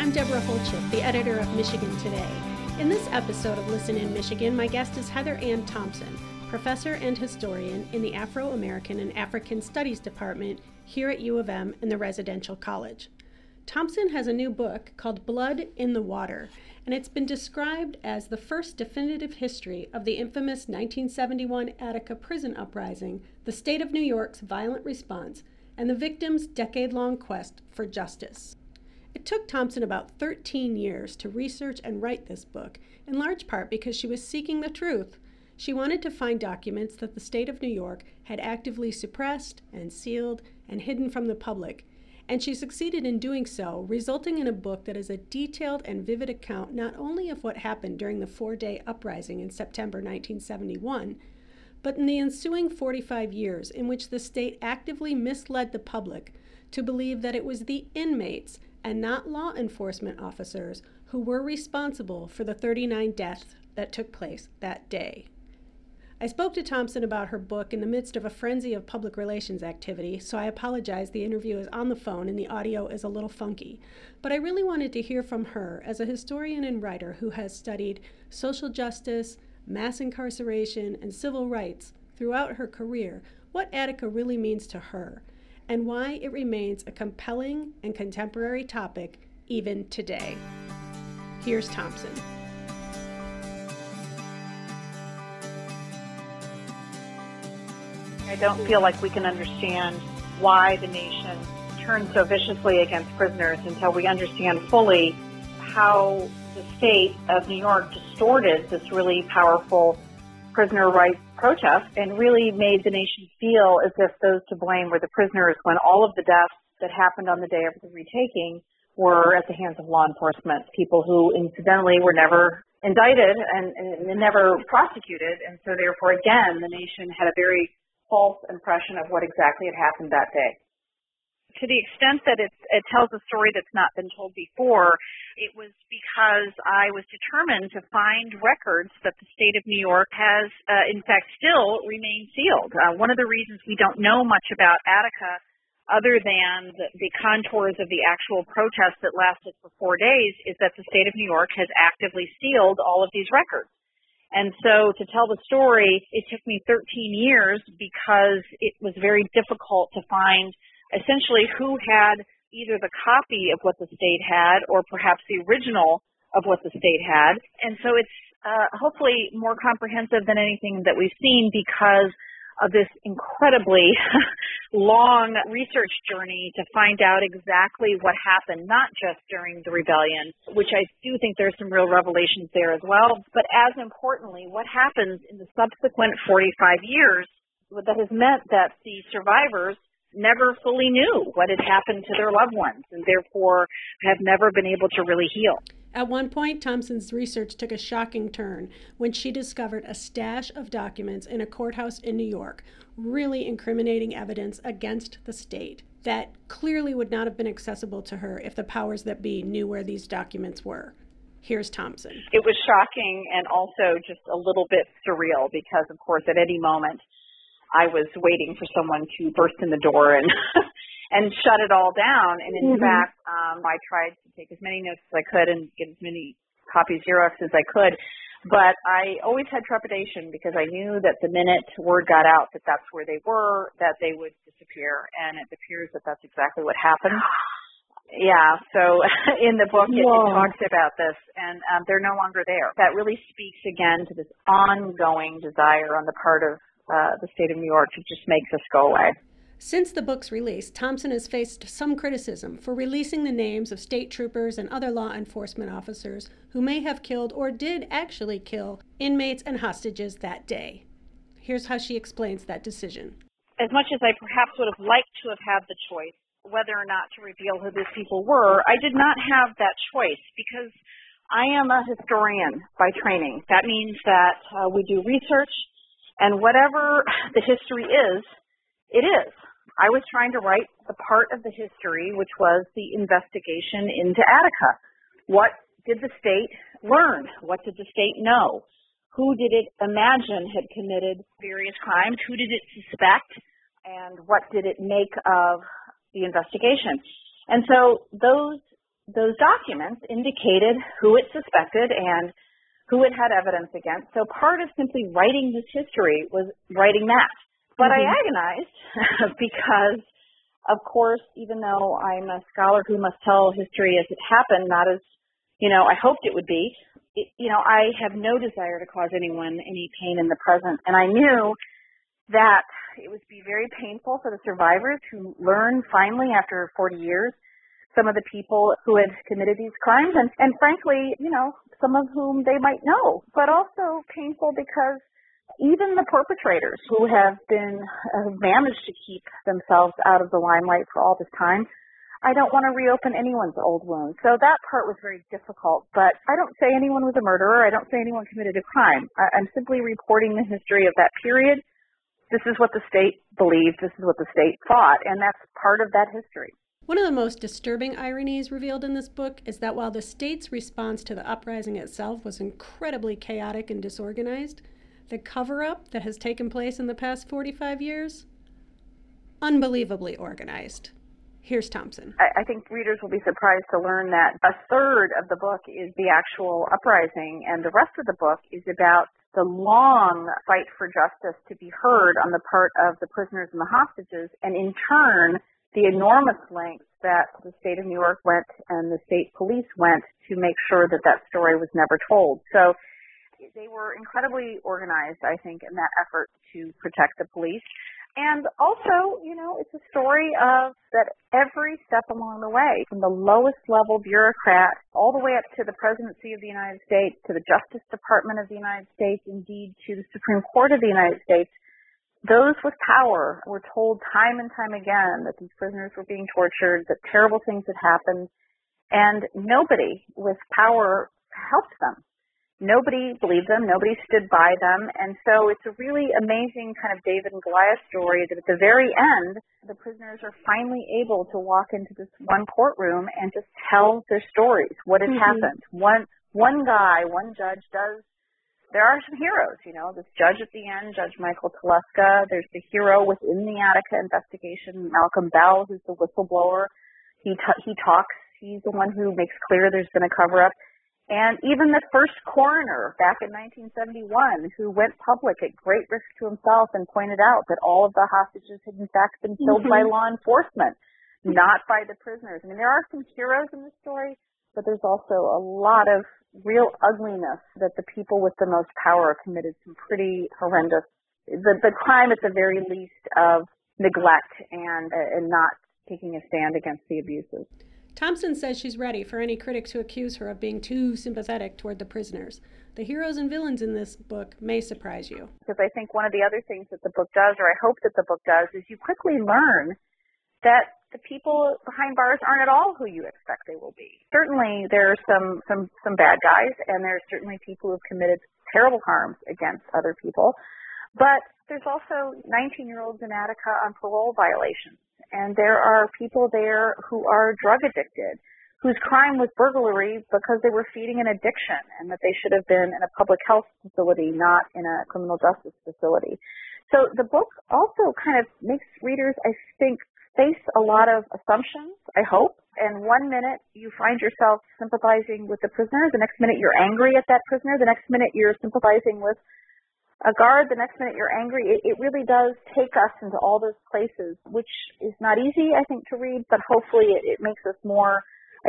I'm Deborah Holchip, the editor of Michigan Today. In this episode of Listen in Michigan, my guest is Heather Ann Thompson, professor and historian in the Afro-American and African Studies Department here at U of M in the Residential College. Thompson has a new book called Blood in the Water, and it's been described as the first definitive history of the infamous 1971 Attica prison uprising, the state of New York's violent response, and the victims' decade-long quest for justice. It took Thompson about 13 years to research and write this book, in large part because she was seeking the truth. She wanted to find documents that the state of New York had actively suppressed and sealed and hidden from the public, and she succeeded in doing so, resulting in a book that is a detailed and vivid account not only of what happened during the four-day uprising in September 1971, but in the ensuing 45 years in which the state actively misled the public to believe that it was the inmates and not law enforcement officers who were responsible for the 39 deaths that took place that day. I spoke to Thompson about her book in the midst of a frenzy of public relations activity, so I apologize the interview is on the phone and the audio is a little funky. But I really wanted to hear from her as a historian and writer who has studied social justice, mass incarceration, and civil rights throughout her career, what Attica really means to her, and why it remains a compelling and contemporary topic even today. Here's Thompson. I don't feel like we can understand why the nation turned so viciously against prisoners until we understand fully how the state of New York distorted this really powerful prisoner rights protest and really made the nation feel as if those to blame were the prisoners when all of the deaths that happened on the day of the retaking were at the hands of law enforcement, people who incidentally were never indicted and never prosecuted. And so therefore, again, the nation had a very false impression of what exactly had happened that day. To the extent that it tells a story that's not been told before, it was because I was determined to find records that the state of New York has, in fact, still remained sealed. One of the reasons we don't know much about Attica, other than the contours of the actual protest that lasted for 4 days, is that the state of New York has actively sealed all of these records. And so to tell the story, it took me 13 years because it was very difficult to find essentially who had either the copy of what the state had or perhaps the original of what the state had. And so it's hopefully more comprehensive than anything that we've seen because of this incredibly long research journey to find out exactly what happened, not just during the rebellion, which I do think there's some real revelations there as well, but as importantly, what happens in the subsequent 45 years that has meant that the survivors never fully knew what had happened to their loved ones and therefore have never been able to really heal. At one point, Thompson's research took a shocking turn when she discovered a stash of documents in a courthouse in New York, really incriminating evidence against the state that clearly would not have been accessible to her if the powers that be knew where these documents were. Here's Thompson. It was shocking and also just a little bit surreal because, of course, at any moment I was waiting for someone to burst in the door and and shut it all down. And in fact, I tried to take as many notes as I could and get as many copies Xerox as I could. But I always had trepidation because I knew that the minute word got out that that's where they were, that they would disappear. And it appears that that's exactly what happened. Yeah, so in the book it talks about this, and they're no longer there. That really speaks again to this ongoing desire on the part of the state of New York to just make this go away. Since the book's release, Thompson has faced some criticism for releasing the names of state troopers and other law enforcement officers who may have killed or did actually kill inmates and hostages that day. Here's how she explains that decision. As much as I perhaps would have liked to have had the choice whether or not to reveal who these people were, I did not have that choice because I am a historian by training. That means that we do research, and whatever the history is, it is. I was trying to write the part of the history which was the investigation into Attica. What did the state learn? What did the state know? Who did it imagine had committed various crimes? Who did it suspect? And what did it make of the investigation? And so those those documents indicated who it suspected and who it had evidence against. So part of simply writing this history was writing that. But I agonized because, of course, even though I'm a scholar who must tell history as it happened, not as, I hoped it would be, I have no desire to cause anyone any pain in the present. And I knew that it would be very painful for the survivors who learned finally after 40 years some of the people who had committed these crimes, and frankly, some of whom they might know, but also painful because even the perpetrators who have managed to keep themselves out of the limelight for all this time, I don't want to reopen anyone's old wounds. So that part was very difficult, but I don't say anyone was a murderer. I don't say anyone committed a crime. I'm simply reporting the history of that period. This is what the state believed. This is what the state thought, and that's part of that history. One of the most disturbing ironies revealed in this book is that while the state's response to the uprising itself was incredibly chaotic and disorganized, the cover-up that has taken place in the past 45 years, unbelievably organized. Here's Thompson. I think readers will be surprised to learn that a third of the book is the actual uprising, and the rest of the book is about the long fight for justice to be heard on the part of the prisoners and the hostages, and in turn, the enormous lengths that the state of New York went and the state police went to make sure that that story was never told. So they were incredibly organized, I think, in that effort to protect the police. And also, it's a story of that every step along the way, from the lowest level bureaucrat all the way up to the presidency of the United States, to the Justice Department of the United States, indeed to the Supreme Court of the United States, those with power were told time and time again that these prisoners were being tortured, that terrible things had happened, and nobody with power helped them. Nobody believed them. Nobody stood by them. And so it's a really amazing kind of David and Goliath story that at the very end, the prisoners are finally able to walk into this one courtroom and just tell their stories, what had happened. One guy, one judge does. There are some heroes, this judge at the end, Judge Michael Teleska. There's the hero within the Attica investigation, Malcolm Bell, who's the whistleblower. He talks. He's the one who makes clear there's been a cover-up. And even the first coroner back in 1971, who went public at great risk to himself and pointed out that all of the hostages had in fact been killed by law enforcement, not by the prisoners. I mean, there are some heroes in this story, but there's also a lot of real ugliness that the people with the most power committed some pretty horrendous, the crime at the very least of neglect and not taking a stand against the abuses. Thompson says she's ready for any critics who accuse her of being too sympathetic toward the prisoners. The heroes and villains in this book may surprise you. Because I think one of the other things that the book does, or I hope that the book does, is you quickly learn that the people behind bars aren't at all who you expect they will be. Certainly there are some bad guys, and there are certainly people who have committed terrible harms against other people. But there's also 19-year-olds in Attica on parole violations. And there are people there who are drug addicted, whose crime was burglary because they were feeding an addiction and that they should have been in a public health facility, not in a criminal justice facility. So the book also kind of makes readers, I think, face a lot of assumptions, I hope. And one minute you find yourself sympathizing with the prisoner, the next minute you're angry at that prisoner, the next minute you're sympathizing with a guard, the next minute you're angry. It really does take us into all those places, which is not easy, I think, to read, but hopefully it makes us more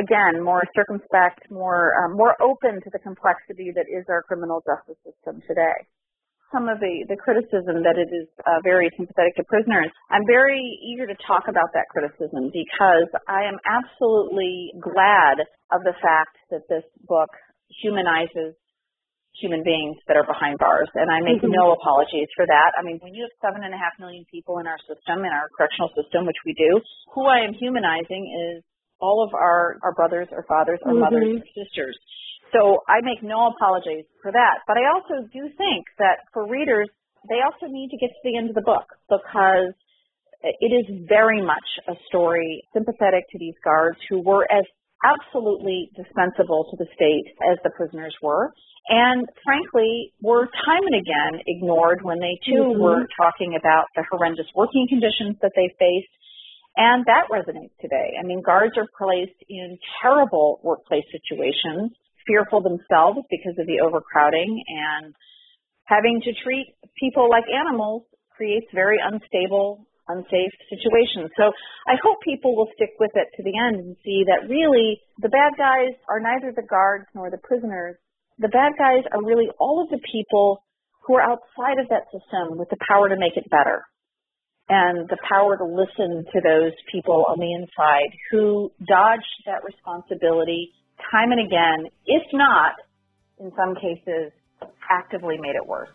circumspect, more open to the complexity that is our criminal justice system today. Some of the criticism that it is very sympathetic to prisoners, I'm very eager to talk about that criticism because I am absolutely glad of the fact that this book humanizes human beings that are behind bars, and I make no apologies for that. I mean, when you have 7.5 million people in our system, in our correctional system, which we do, who I am humanizing is all of our brothers, our fathers, our mothers, our sisters. So I make no apologies for that. But I also do think that for readers, they also need to get to the end of the book because it is very much a story sympathetic to these guards who were as absolutely dispensable to the state as the prisoners were. And frankly, were time and again ignored when they too were talking about the horrendous working conditions that they faced And that resonates today. I mean, guards are placed in terrible workplace situations, fearful themselves because of the overcrowding, and having to treat people like animals creates very unstable, unsafe situations. So I hope people will stick with it to the end and see that really the bad guys are neither the guards nor the prisoners. The bad guys are really all of the people who are outside of that system with the power to make it better and the power to listen to those people on the inside who dodged that responsibility time and again, if not, in some cases, actively made it worse.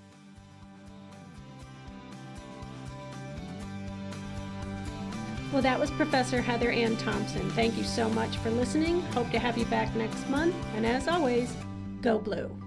Well, that was Professor Heather Ann Thompson. Thank you so much for listening. Hope to have you back next month. And as always, go Blue.